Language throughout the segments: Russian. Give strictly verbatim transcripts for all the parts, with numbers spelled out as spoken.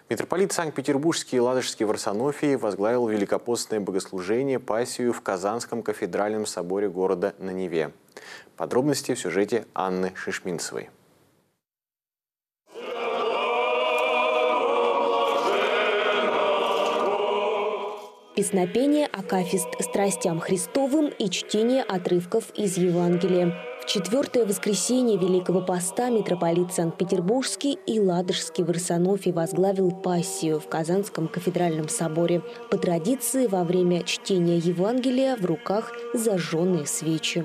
Митрополит Санкт-Петербургский и Ладожский Варсонофий возглавил великопостное богослужение Пассию в Казанском кафедральном соборе города на Неве. Подробности в сюжете Анны Шишминцевой. Песнопение, акафист страстям Христовым и чтение отрывков из Евангелия. В четвертое воскресенье Великого Поста митрополит Санкт-Петербургский и Ладожский Варсонофий возглавил Пассию в Казанском кафедральном соборе. По традиции, во время чтения Евангелия в руках зажженные свечи.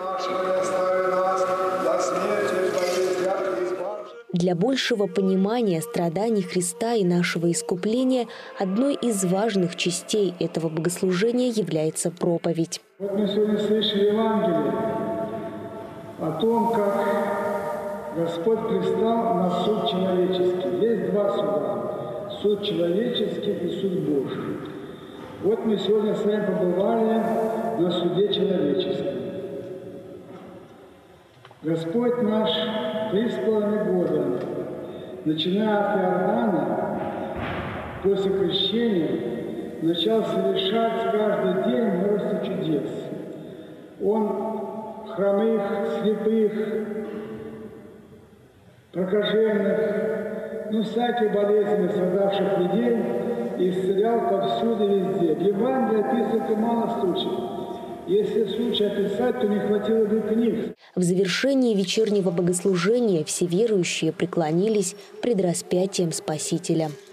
Для большего понимания страданий Христа и нашего искупления одной из важных частей этого богослужения является проповедь. Вот мы сегодня слышали Евангелие о том, как Господь пристал на суд человеческий. Есть два суда – суд человеческий и суд Божий. Вот мы сегодня с вами побывали на суде человеческом. Господь наш три с половиной года, начиная от Иордана, после крещения, начал совершать каждый день множество чудес. Он хромых, слепых, прокаженных, ну, всяких болезней, страдавших людей исцелял повсюду и везде. В Евангелии описывается мало случаев. Если случай описать, то не хватило бы книг. В завершении вечернего богослужения все верующие преклонились пред распятием Спасителя.